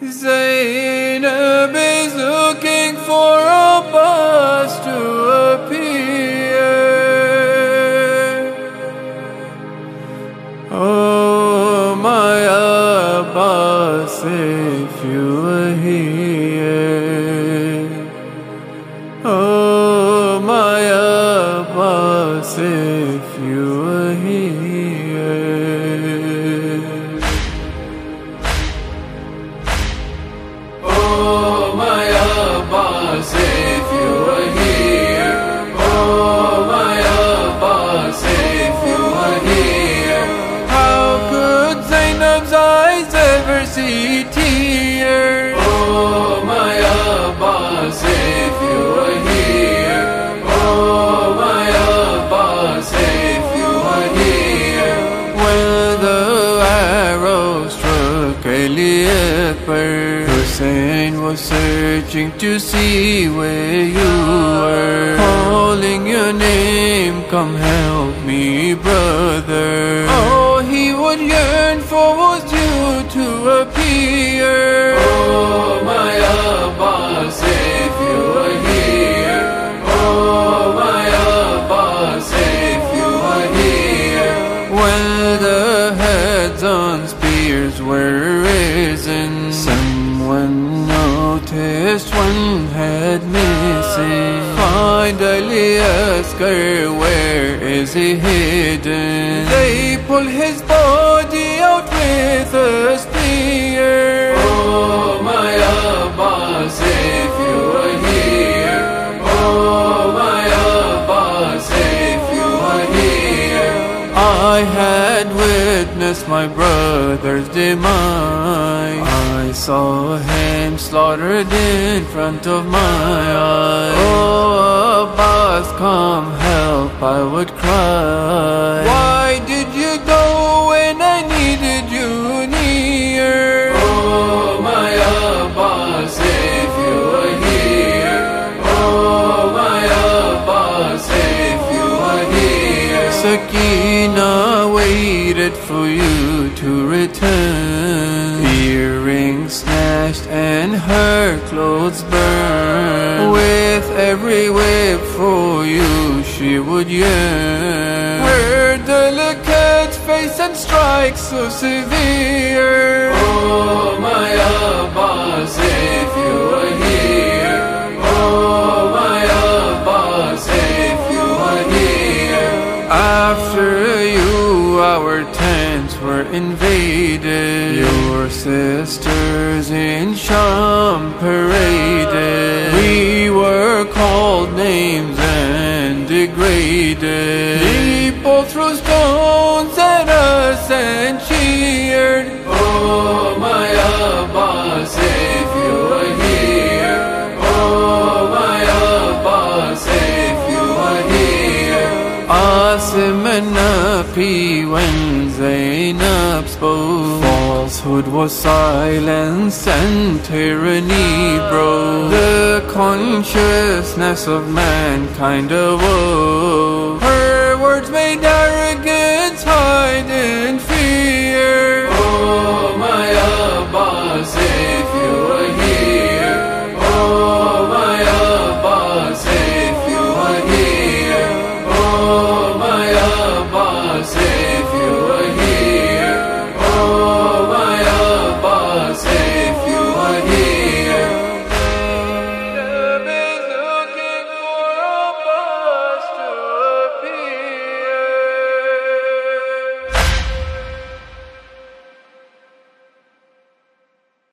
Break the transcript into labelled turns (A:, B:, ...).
A: Zainab is looking for Abbas to appear. Oh my Abbas, if you were here. Oh my Abbas, if you were here. Oh my Abbas, if you were here. Oh my Abbas, if you were here. How could Zainab's eyes ever see tears? Oh my Abbas, if you were here. Oh my Abbas, if you were here. When the arrow struck Ali Akbar, Hussein was searching to see where you were, calling your name, come help me, brother. Oh, he would yearn for was due to appear. Oh my Abbas, if you were here. Oh my Abbas, if you were here. When the heads on spears were risen, someone noticed one head missing. Find Ali Asghar, where is he hidden? They pull his body out with a spear. Oh my Abbas, if you were here. Oh my Abbas, if you were here. I had witnessed my brother's demise. I saw him slaughtered in front of my eyes. Oh Abbas, come help, I would cry. Why did you go when I needed you near? Oh my Abbas, if you were here. Oh my Abbas, if you were here. Sakina waited for you to return. Earrings snatched and her clothes burned. With every whip for you she would yearn. Her delicate face and strike so severe. Oh my Abbas, if you were here. Oh my Abbas, if you were here. After you our tents were invaded. Your sisters in Sham paraded. We were called names and degraded. People threw stones at us and cheered. Oh my Abbas, if you were here. Oh my Abbas, if you were here. Asim and Nafi, when Zainab spoke, falsehood was silence and tyranny broke. The consciousness of mankind awoke. Her words made arrogance hide in fear.